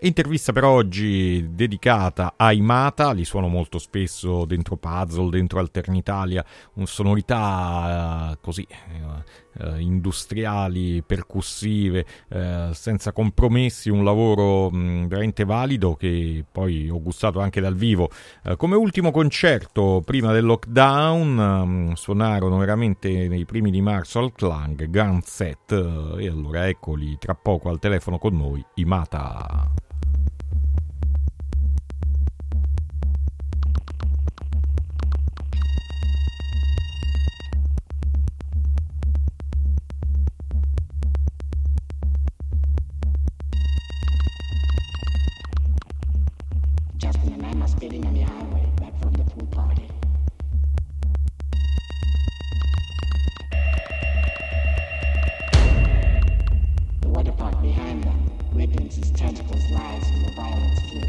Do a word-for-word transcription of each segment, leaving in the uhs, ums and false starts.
Intervista per oggi dedicata ai Mata, li suono molto spesso dentro Puzzle, dentro Alternitalia, sonorità eh, così eh, eh, industriali, percussive, eh, senza compromessi, un lavoro mh, veramente valido che poi ho gustato anche dal vivo. Eh, come ultimo concerto prima del lockdown mh, suonarono veramente nei primi di marzo al Clang, Grand Set, eh, e allora eccoli tra poco al telefono con noi, i Mata. Justin and I are speeding on the highway back from the pool party. The water park behind them wiggles its tentacles lies in the violence flew.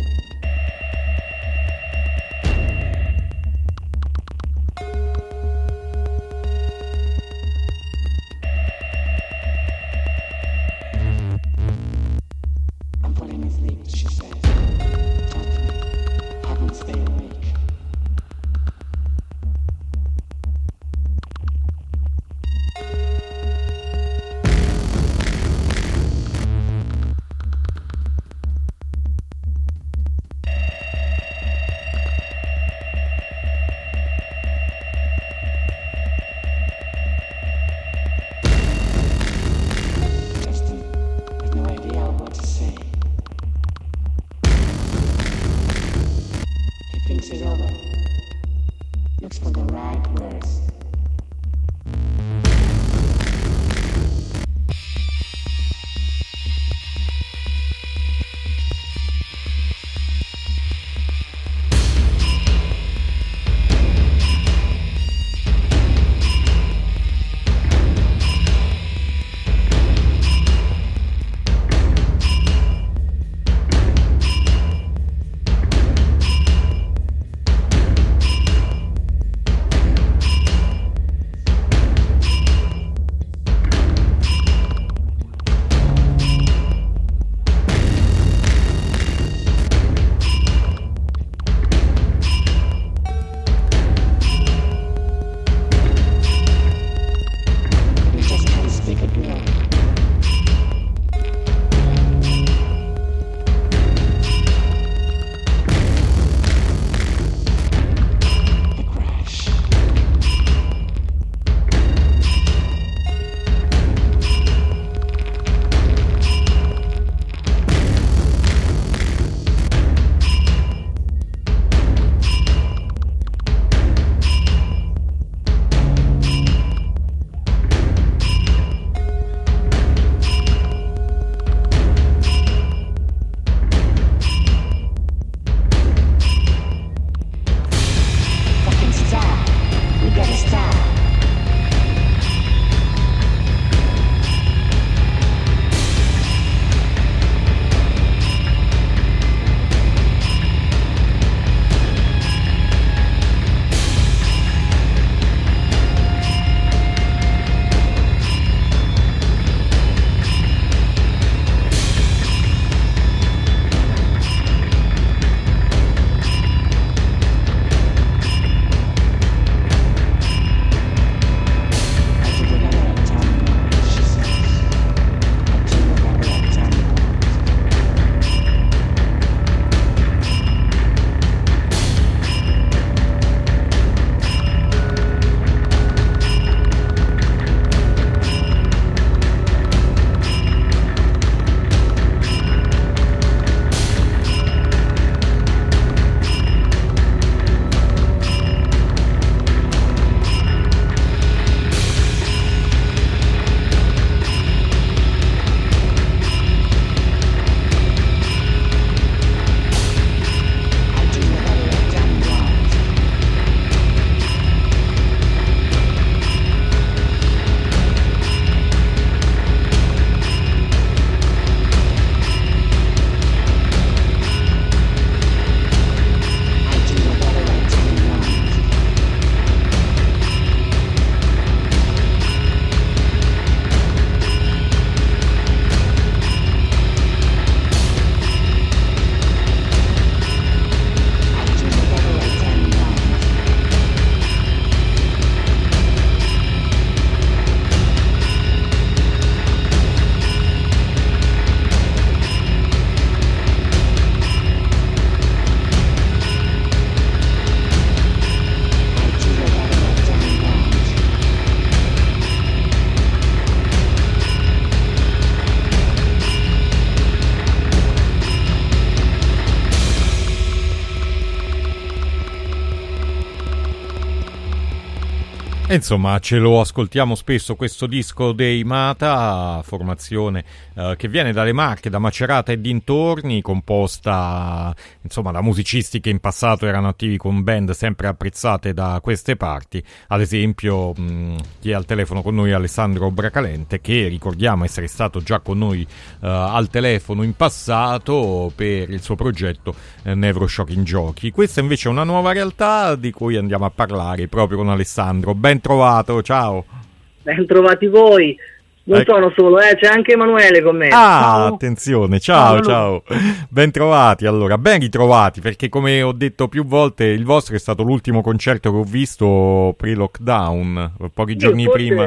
I'm putting his leaks, she says. Talk to me. Have me stay awake. E insomma, ce lo ascoltiamo spesso questo disco dei Mata, formazione eh, che viene dalle Marche, da Macerata e dintorni, composta insomma da musicisti che in passato erano attivi con band sempre apprezzate da queste parti. Ad esempio, mh, chi è al telefono con noi è Alessandro Bracalente, che ricordiamo essere stato già con noi eh, al telefono in passato per il suo progetto eh, Nevroshock Giochi. Questa invece è una nuova realtà di cui andiamo a parlare proprio con Alessandro. Ben trovato, ciao. Ben trovati voi. Non ecco. Sono solo, eh, c'è anche Emanuele con me. Ah, ciao. Attenzione, ciao, ciao. ciao. Ben trovati, allora, ben ritrovati, perché come ho detto più volte, il vostro è stato l'ultimo concerto che ho visto pre-lockdown, pochi giorni forse... prima.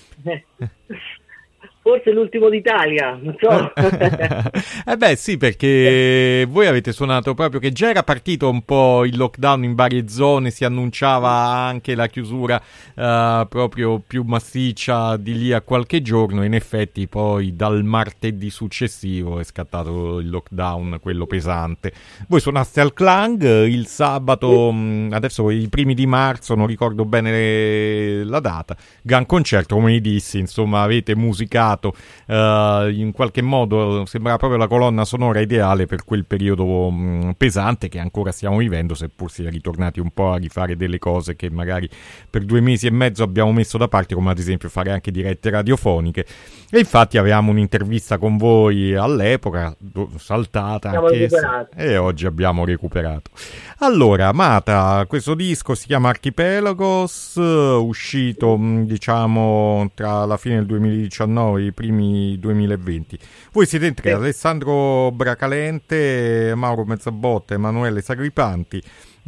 Forse l'ultimo d'Italia, non so. Eh beh sì, perché voi avete suonato proprio che già era partito un po' il lockdown in varie zone, si annunciava anche la chiusura uh, proprio più massiccia di lì a qualche giorno, e in effetti poi dal martedì successivo è scattato il lockdown, quello pesante. Voi suonaste al Clang il sabato, mh, adesso i primi di marzo, non ricordo bene la data, gran concerto, come mi dissi, insomma avete musicato Uh, in qualche modo, sembrava proprio la colonna sonora ideale per quel periodo mh, pesante che ancora stiamo vivendo, seppur si è ritornati un po' a rifare delle cose che magari per due mesi e mezzo abbiamo messo da parte, come ad esempio fare anche dirette radiofoniche. E infatti avevamo un'intervista con voi all'epoca, do- saltata anche e oggi abbiamo recuperato. Allora, Mata, questo disco si chiama Archipelagos, uscito mh, diciamo tra la fine del duemiladiciannove e i primi duemilaventi. Voi siete in tre, sì. Alessandro Bracalente, Mauro Mezzabotta, Emanuele Sagripanti,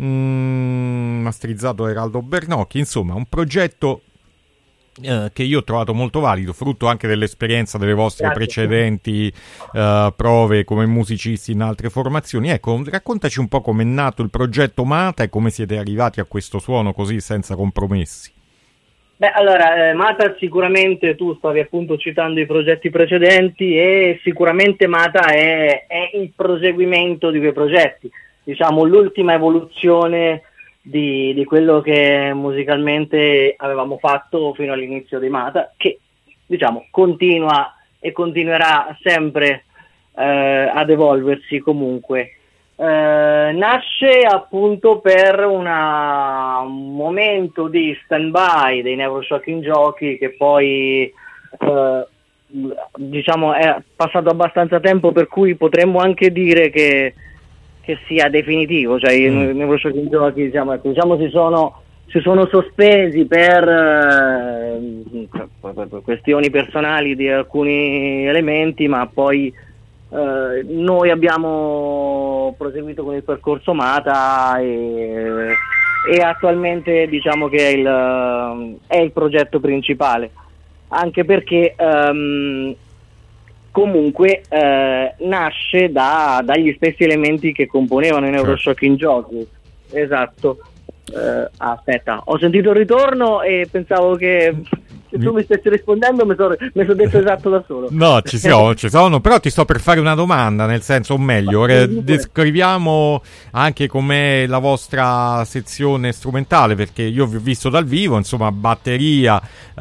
mh, masterizzato Eraldo Bernocchi, insomma un progetto Eh, che io ho trovato molto valido, frutto anche dell'esperienza delle vostre Grazie. precedenti eh, prove come musicisti in altre formazioni. Ecco, raccontaci un po' com'è nato il progetto Mata e come siete arrivati a questo suono così senza compromessi. Beh, allora, eh, Mata sicuramente, tu stavi appunto citando i progetti precedenti, e sicuramente Mata è, è il proseguimento di quei progetti, diciamo l'ultima evoluzione Di, di quello che musicalmente avevamo fatto fino all'inizio di Mata, che diciamo continua e continuerà sempre eh, ad evolversi comunque. Eh, nasce appunto per una, un momento di stand-by dei Nevroshock Giochi, che poi eh, diciamo è passato abbastanza tempo, per cui potremmo anche dire che che sia definitivo, cioè i mm. Nevroshock Giochi diciamo, ecco, diciamo si sono si sono sospesi per, eh, per questioni personali di alcuni elementi, ma poi eh, noi abbiamo proseguito con il percorso Mata e, e attualmente diciamo che è il, è il progetto principale, anche perché um, comunque eh, nasce da, dagli stessi elementi che componevano i Nevroshock Giochi. Esatto. Eh, aspetta, ho sentito il ritorno e pensavo che se tu mi stessi rispondendo mi sono so detto esatto da solo. No, ci sono, ci sono, però ti sto per fare una domanda, nel senso, o meglio, eh, descriviamo anche com'è la vostra sezione strumentale, perché io vi ho visto dal vivo, insomma, batteria,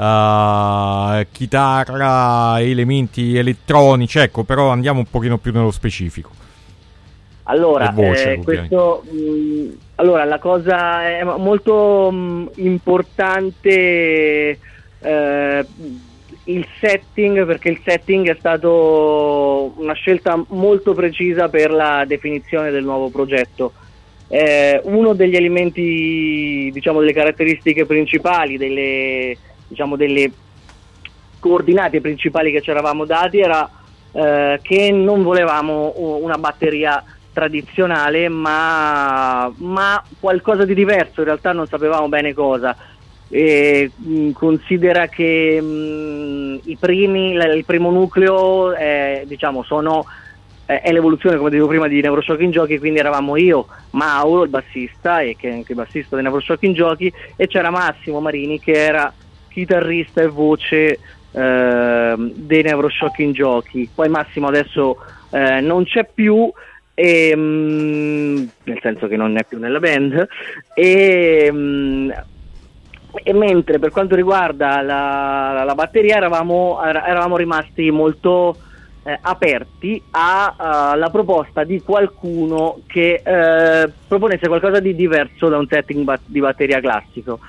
uh, chitarra, elementi elettronici, ecco, però andiamo un pochino più nello specifico. Allora, voce, eh, questo, mh, allora, la cosa è molto mh, importante eh, il setting, perché il setting è stato una scelta molto precisa per la definizione del nuovo progetto. Eh, uno degli elementi, diciamo, delle caratteristiche principali, delle, diciamo, delle coordinate principali che ci eravamo dati era eh, che non volevamo una batteria tradizionale, ma, ma qualcosa di diverso, in realtà non sapevamo bene cosa. E, mh, considera che mh, i primi, l- il primo nucleo eh, diciamo sono eh, è l'evoluzione, come dicevo prima, di Nevroshock Giochi, quindi eravamo io, Mauro il bassista, e che è anche il bassista di Nevroshock Giochi, e c'era Massimo Marini che era chitarrista e voce eh, dei Nevroshock Giochi. Poi Massimo adesso eh, non c'è più, e, mh, nel senso che non è più nella band, e mh, e mentre per quanto riguarda la, la, la batteria eravamo, eravamo rimasti molto eh, aperti alla proposta di qualcuno che eh, proponesse qualcosa di diverso da un setting bat- di batteria classico,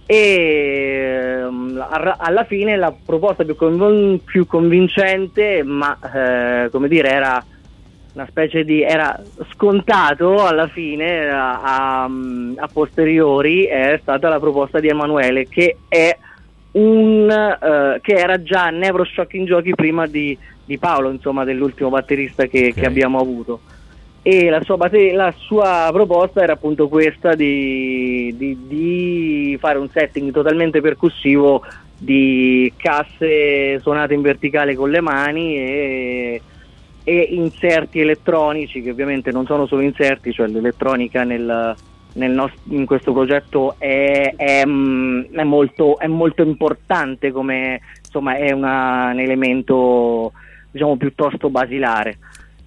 e um, alla fine la proposta più, conv- più convincente, ma eh, come dire, era una specie di era scontato alla fine, a, a, a posteriori, è stata la proposta di Emanuele, che è un uh, che era già Nevroshock in giochi prima di, di Paolo, insomma, dell'ultimo batterista che, okay. che abbiamo avuto, e la sua, batter- la sua proposta era appunto questa di, di, di fare un setting totalmente percussivo di casse suonate in verticale con le mani e e inserti elettronici, che ovviamente non sono solo inserti, cioè l'elettronica nel, nel nost- in questo progetto è, è, è, molto, è molto importante, come insomma è una, un elemento, diciamo, piuttosto basilare.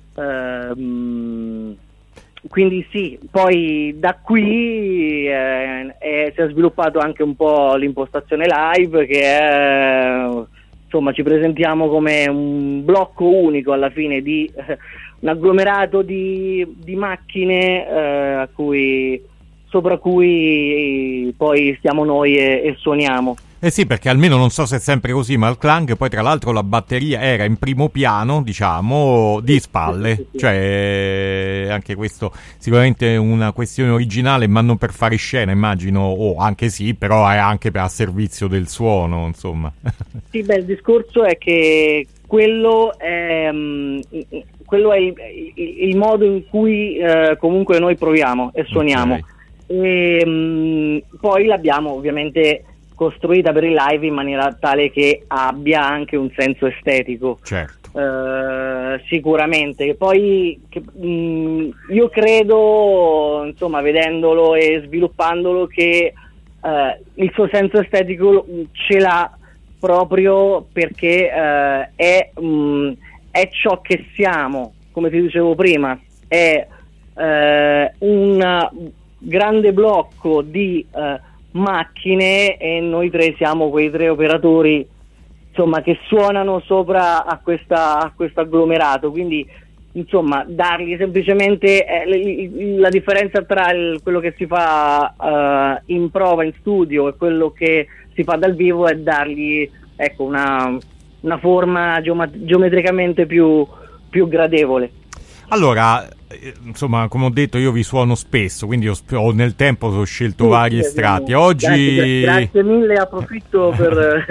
Ehm, quindi sì, poi da qui eh, è, si è sviluppato anche un po' l'impostazione live, che è, insomma, ci presentiamo come un blocco unico alla fine di eh, un agglomerato di, di macchine eh, a cui, sopra cui poi stiamo noi e, e suoniamo. Eh sì, perché almeno, non so se è sempre così, ma il Clang poi tra l'altro la batteria era in primo piano, diciamo, di spalle, sì, sì, sì. Cioè anche questo sicuramente una questione originale, ma non per fare scena, immagino, o anche sì, però è anche per a servizio del suono, insomma. Sì, beh, il discorso è che quello è, um, quello è il, il, il modo in cui uh, comunque noi proviamo e suoniamo. Okay. E um, poi l'abbiamo ovviamente costruita per il live in maniera tale che abbia anche un senso estetico. Certo. Uh, sicuramente. Poi che, mh, io credo, insomma, vedendolo e sviluppandolo, che uh, il suo senso estetico ce l'ha proprio perché uh, è, mh, è ciò che siamo, come ti dicevo prima, è uh, un grande blocco di uh, macchine, e noi tre siamo quei tre operatori, insomma, che suonano sopra a questa a questo agglomerato. Quindi, insomma, dargli semplicemente eh, la differenza tra il, quello che si fa uh, in prova in studio e quello che si fa dal vivo è dargli, ecco, una, una forma geoma- geometricamente più, più gradevole. Allora, insomma, come ho detto, io vi suono spesso, quindi ho, ho nel tempo ho scelto sì, vari sì, estratti. Oggi grazie, grazie mille, approfitto per,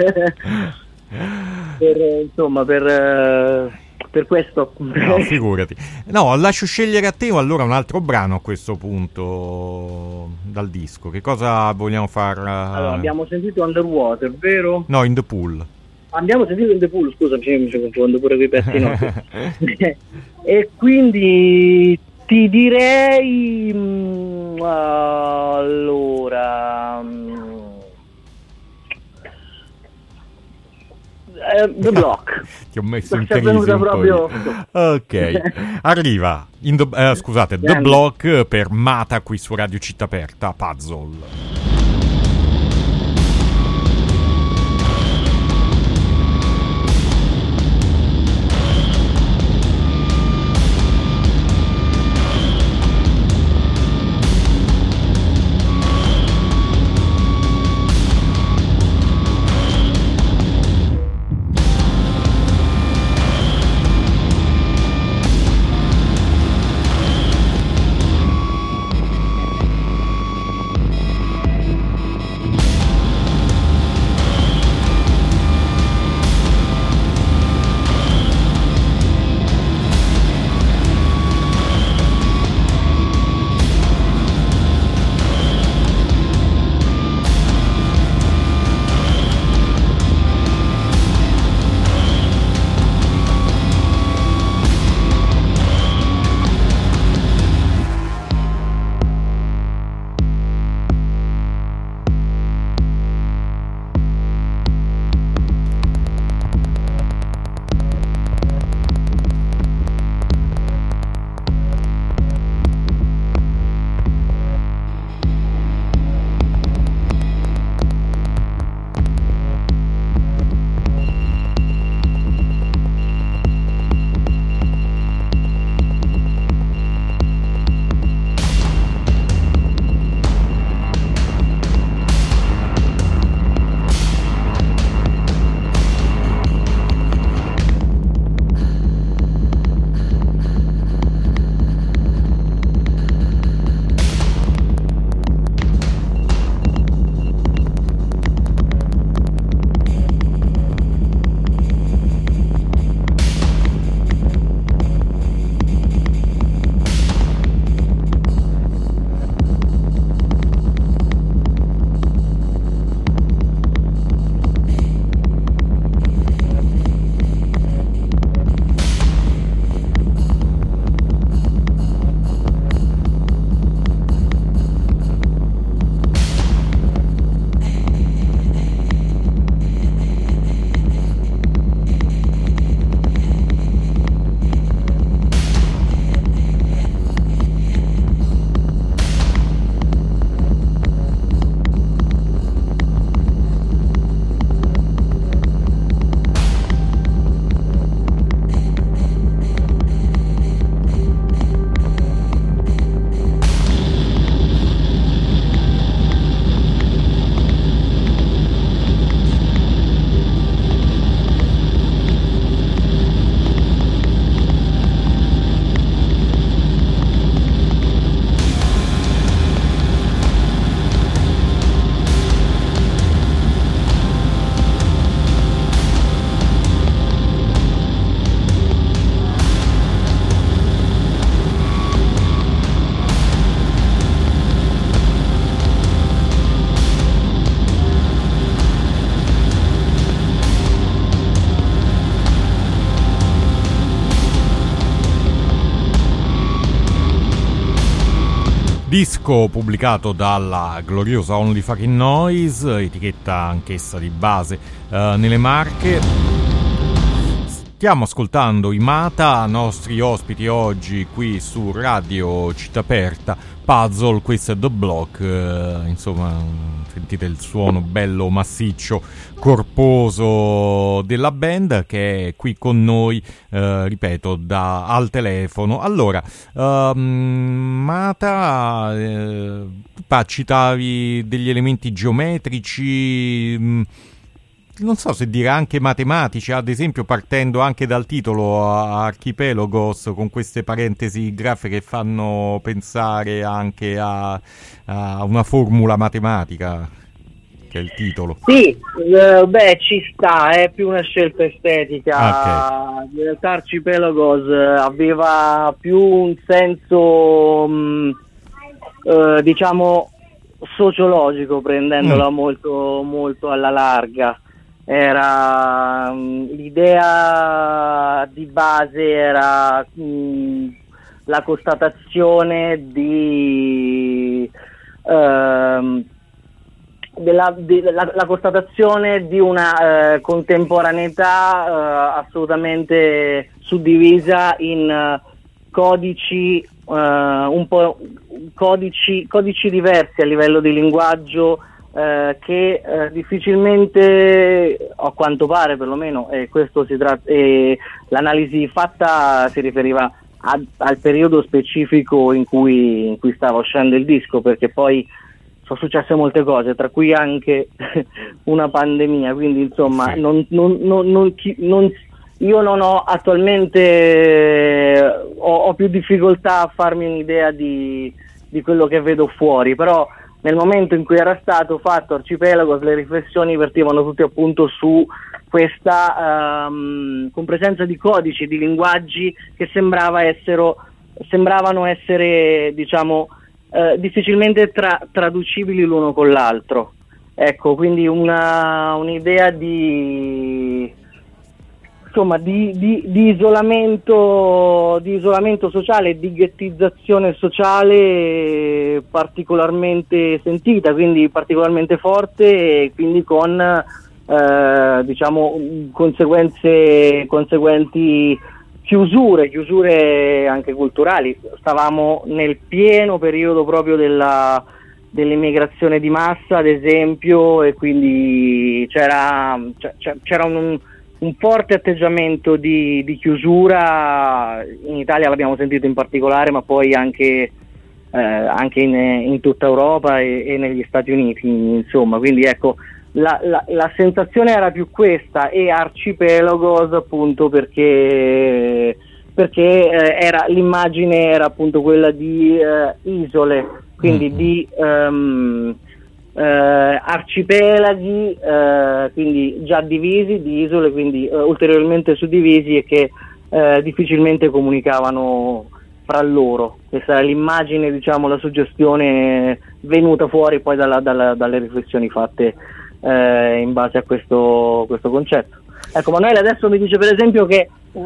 per insomma per, per questo. No, figurati. No, lascio scegliere a te allora un altro brano a questo punto dal disco. Che cosa vogliamo far? Allora, abbiamo sentito Underwater, vero? No, In the Pool. Abbiamo sentito In the Pool, scusa, mi sto confondendo pure quei pezzi nostri. E quindi ti direi mh, allora mh, uh, The Block. Ti ho messo in crisi proprio. Ok, arriva in the, eh, scusate, The Block per Mata qui su Radio Città Aperta, Puzzle. disco pubblicato dalla gloriosa Only Fucking Noise, etichetta anch'essa di base uh, nelle Marche. Stiamo ascoltando i Mata, nostri ospiti oggi qui su Radio Città Aperta. Puzzle, questo è The Block, eh, insomma sentite il suono bello massiccio, corposo della band che è qui con noi, eh, ripeto, da, al telefono. Allora, um, Mata, eh, citavi degli elementi geometrici, mh, non so se dire anche matematici, ad esempio partendo anche dal titolo Archipelagos, con queste parentesi grafiche che fanno pensare anche a, a una formula matematica, che è il titolo. Sì, eh, beh, ci sta, è più una scelta estetica. Okay. In realtà Archipelagos aveva più un senso, mh, eh, diciamo, sociologico, prendendola mm. molto, molto alla larga. Era l'idea di base era mh, la constatazione di ehm, della, di, la, la constatazione di una eh, contemporaneità eh, assolutamente suddivisa in uh, codici uh, un po' codici codici diversi a livello di linguaggio. Eh, che eh, difficilmente, a quanto pare perlomeno, e questo si tratta, eh, l'analisi fatta si riferiva a, al periodo specifico in cui, in cui stava uscendo il disco, perché poi sono successe molte cose, tra cui anche una pandemia, quindi insomma sì. non, non, non, non, non, io non ho attualmente ho, ho più difficoltà a farmi un'idea di, di quello che vedo fuori, però nel momento in cui era stato fatto Archipelagos le riflessioni vertivano tutte appunto su questa um, con presenza di codici, di linguaggi che sembrava essero, sembravano essere diciamo uh, difficilmente tra- traducibili l'uno con l'altro. Ecco, quindi una, un'idea di insomma di, di, di isolamento di isolamento sociale, di ghettizzazione sociale particolarmente sentita, quindi particolarmente forte, e quindi con eh, diciamo conseguenze conseguenti chiusure chiusure anche culturali. Stavamo nel pieno periodo proprio della dell'immigrazione di massa, ad esempio, e quindi c'era c'era un un forte atteggiamento di, di chiusura. In Italia l'abbiamo sentito in particolare, ma poi anche, eh, anche in, in tutta Europa e, e negli Stati Uniti, insomma. Quindi ecco, la, la, la sensazione era più questa, e Archipelagos appunto perché, perché eh, era, l'immagine era appunto quella di eh, isole, quindi mm-hmm. di um, Uh, arcipelaghi, uh, quindi già divisi, di isole, quindi uh, ulteriormente suddivisi, e che uh, difficilmente comunicavano fra loro. Questa è l'immagine, diciamo, la suggestione venuta fuori poi dalla, dalla, dalle riflessioni fatte uh, in base a questo, questo concetto. Ecco, Manuele adesso mi dice per esempio che uh,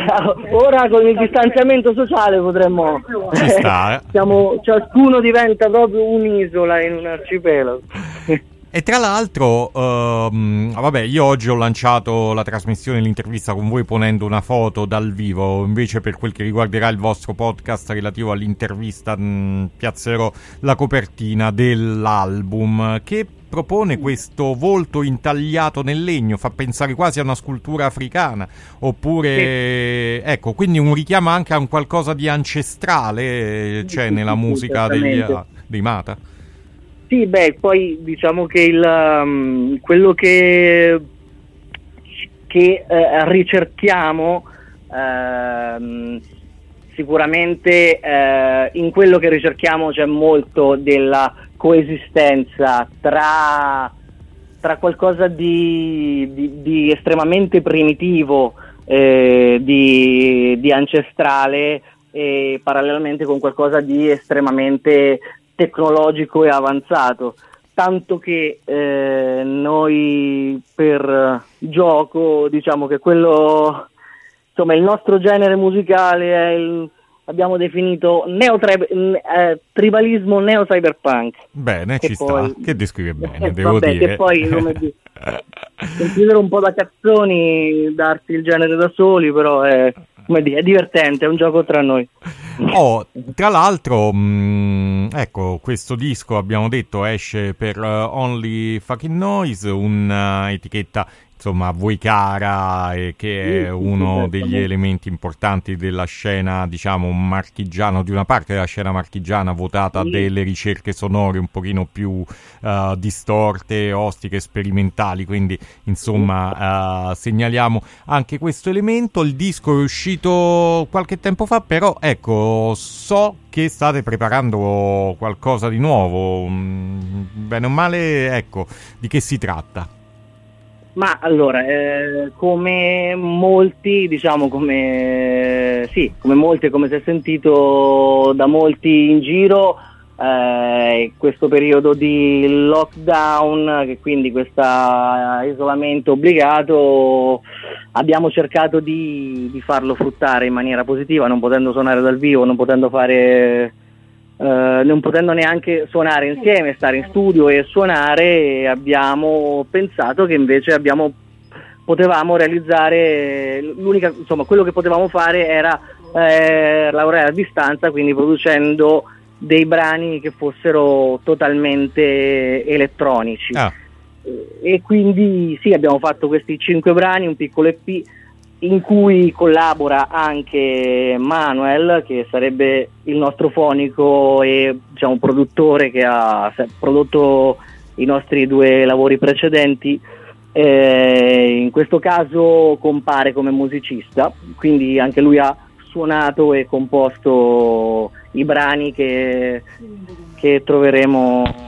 ora con il distanziamento sociale potremmo ci sta, eh. siamo, ciascuno diventa proprio un'isola in un arcipelago. E tra l'altro, um, vabbè, io oggi ho lanciato la trasmissione, l'intervista con voi ponendo una foto dal vivo, invece per quel che riguarderà il vostro podcast relativo all'intervista mh, piazzerò la copertina dell'album, che propone questo volto intagliato nel legno, fa pensare quasi a una scultura africana, oppure, sì. Ecco, quindi un richiamo anche a un qualcosa di ancestrale c'è nella musica degli, dei Mata. Sì, beh, poi diciamo che il um, quello che che eh, ricerchiamo eh, sicuramente eh, in quello che ricerchiamo c'è molto della coesistenza tra tra qualcosa di, di, di estremamente primitivo, eh, di, di ancestrale, e parallelamente con qualcosa di estremamente tecnologico e avanzato, tanto che eh, noi per gioco diciamo che quello, insomma, il nostro genere musicale è il, abbiamo definito neo eh, tribalismo neo cyberpunk. Bene, che ci poi, sta, che descrive bene, eh, devo vabbè, dire. Che poi, come di, considero un po' da cazzoni darsi il genere da soli, però è, come dire, è divertente, è un gioco tra noi. Oh, tra l'altro, mh, ecco, questo disco abbiamo detto esce per uh, Only Fucking Noise, un'etichetta insomma a voi cara e che è uno degli elementi importanti della scena, diciamo, marchigiana, di una parte della scena marchigiana votata a delle ricerche sonore un pochino più uh, distorte, ostiche, sperimentali, quindi insomma uh, segnaliamo anche questo elemento. Il disco è uscito qualche tempo fa, però ecco, so che state preparando qualcosa di nuovo, bene o male, ecco, di che si tratta? Ma allora, eh, come molti, diciamo come sì, come molti, come si è sentito da molti in giro, eh, questo periodo di lockdown, che quindi questo isolamento obbligato, abbiamo cercato di, di farlo fruttare in maniera positiva, non potendo suonare dal vivo, non potendo fare... Uh, non potendo neanche suonare insieme, stare in studio e suonare, abbiamo pensato che invece abbiamo potevamo realizzare l'unica, insomma, quello che potevamo fare era eh, lavorare a distanza, quindi producendo dei brani che fossero totalmente elettronici. Ah. E quindi sì, abbiamo fatto questi cinque brani, un piccolo E P in cui collabora anche Manuel, che sarebbe il nostro fonico e, diciamo, produttore, che ha prodotto i nostri due lavori precedenti. Eh, in questo caso compare come musicista, quindi anche lui ha suonato e composto i brani che, che troveremo.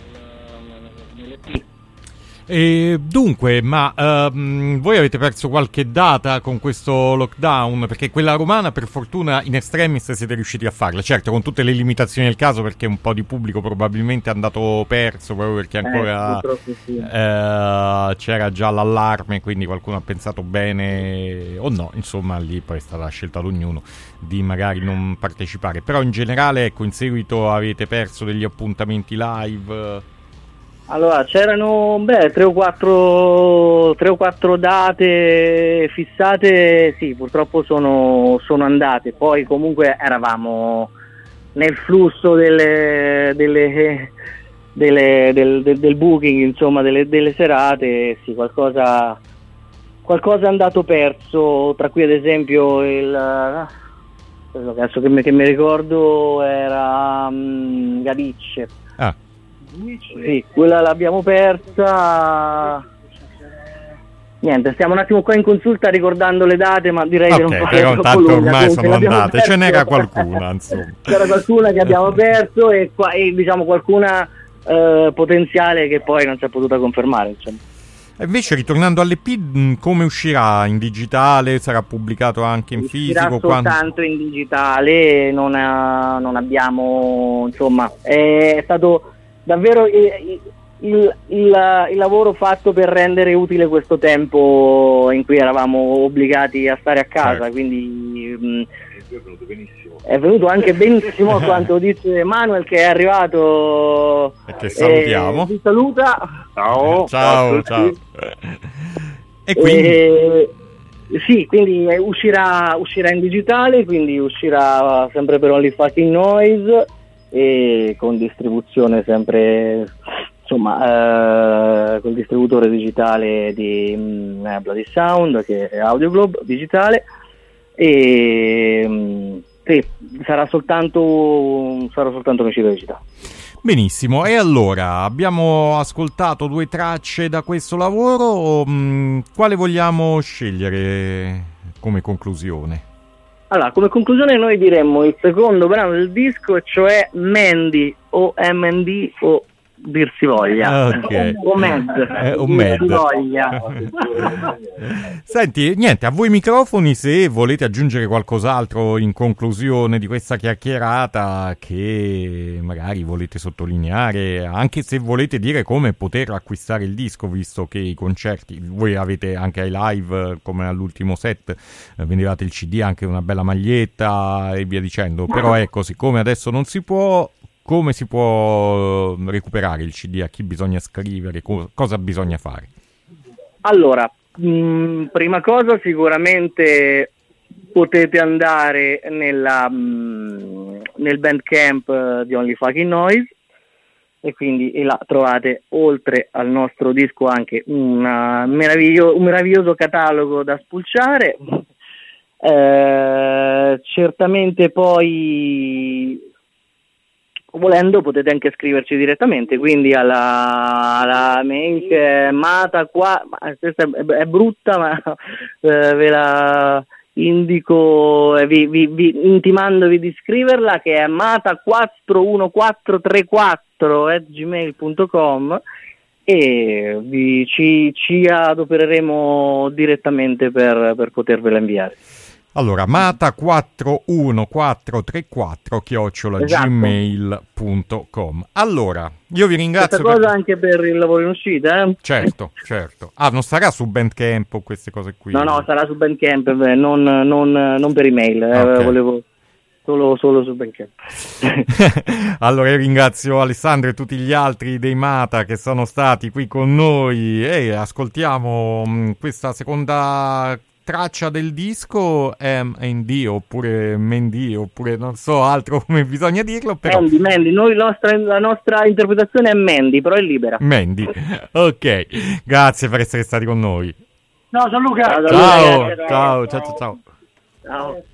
E dunque, ma um, voi avete perso qualche data con questo lockdown? Perché quella romana, per fortuna, in extremis siete riusciti a farla, certo con tutte le limitazioni del caso, perché un po' di pubblico probabilmente è andato perso proprio perché ancora eh, sì. eh, c'era già l'allarme, quindi qualcuno ha pensato bene o no, insomma lì poi è stata la scelta di ognuno di magari non partecipare, però in generale, ecco, in seguito avete perso degli appuntamenti live? Allora, c'erano beh, tre o quattro tre o quattro date fissate, sì, purtroppo sono, sono andate. Poi comunque eravamo nel flusso delle, delle, delle, del, del, del booking, insomma, delle, delle serate, sì, qualcosa, qualcosa è andato perso, tra cui ad esempio il adesso che mi, che mi ricordo era um, Gadice. Ah. Sì, quella l'abbiamo persa. Niente, stiamo un attimo qua in consulta ricordando le date, ma direi okay, che non fa però tanto lunga, ormai sono andate, perso. Ce n'era qualcuna, insomma. C'era qualcuna che abbiamo perso e, qua, e diciamo qualcuna eh, potenziale che poi non si è potuta confermare, insomma. E invece, ritornando all'E P, come uscirà? In digitale? Sarà pubblicato anche in uscirà fisico? Soltanto quando... in digitale, non, ha, non abbiamo, insomma, è stato davvero il, il, il, il lavoro fatto per rendere utile questo tempo in cui eravamo obbligati a stare a casa, certo. Quindi mh, è venuto benissimo. È venuto anche benissimo quanto dice Manuel, che è arrivato e che salutiamo. Eh, vi saluta. Ciao. Ciao, ciao. E quindi e, sì, quindi uscirà, uscirà in digitale, quindi uscirà sempre per Only Fucking Noise e con distribuzione sempre, insomma, eh, col distributore digitale di mh, Bloody Sound, che è Audioglobe digitale, e mh, sì, sarà soltanto sarà soltanto un uscita digitale. Benissimo, e allora abbiamo ascoltato due tracce da questo lavoro, mh, quale vogliamo scegliere come conclusione? Allora, come conclusione noi diremmo il secondo brano del disco, cioè Mandy, o M N D o dir si voglia. Okay. O med. Eh, o dir med. si voglia. Senti, niente, a voi microfoni se volete aggiungere qualcos'altro in conclusione di questa chiacchierata che magari volete sottolineare, anche se volete dire come poter acquistare il disco, visto che i concerti, voi avete anche ai live come all'ultimo set, eh, vendevate il C D, anche una bella maglietta e via dicendo, però ecco, siccome adesso non si può, come si può recuperare il C D, a chi bisogna scrivere, co- cosa bisogna fare? Allora, mh, prima cosa sicuramente potete andare nella, mh, nel Bandcamp di Only Fucking Noise, e quindi e là trovate, oltre al nostro disco, anche una meraviglio- un meraviglioso catalogo da spulciare. Eh, certamente poi, volendo, potete anche scriverci direttamente, quindi alla, alla mail che è Mata qua, ma questa è, è brutta, ma eh, ve la indico, eh, vi, vi, vi, intimandovi di scriverla, che è mata quattro uno quattro tre quattro at gmail punto com, e vi, ci, ci adopereremo direttamente per, per potervela inviare. Allora, mata quattro uno quattro tre quattro chiocciola Esatto. gmail punto com. Allora, io vi ringrazio. Questa cosa per... anche per il lavoro in uscita, eh? Certo, certo. Ah, non sarà su Bandcamp o queste cose qui? No, no, sarà su Bandcamp, beh, non, non, non per email, eh, Ok. volevo solo, solo su Bandcamp. Allora io ringrazio Alessandro e tutti gli altri dei Mata che sono stati qui con noi e ascoltiamo mh, questa seconda traccia del disco, M and D oppure Mendy oppure non so altro come bisogna dirlo, però Mandy, Mandy, noi, nostra, la nostra interpretazione è Mandy, però è libera. Mendy. Ok, grazie per essere stati con noi. Ciao Gianluca. Ciao, Ciao, ragazzi, ciao, ciao, ciao, ciao. Ciao.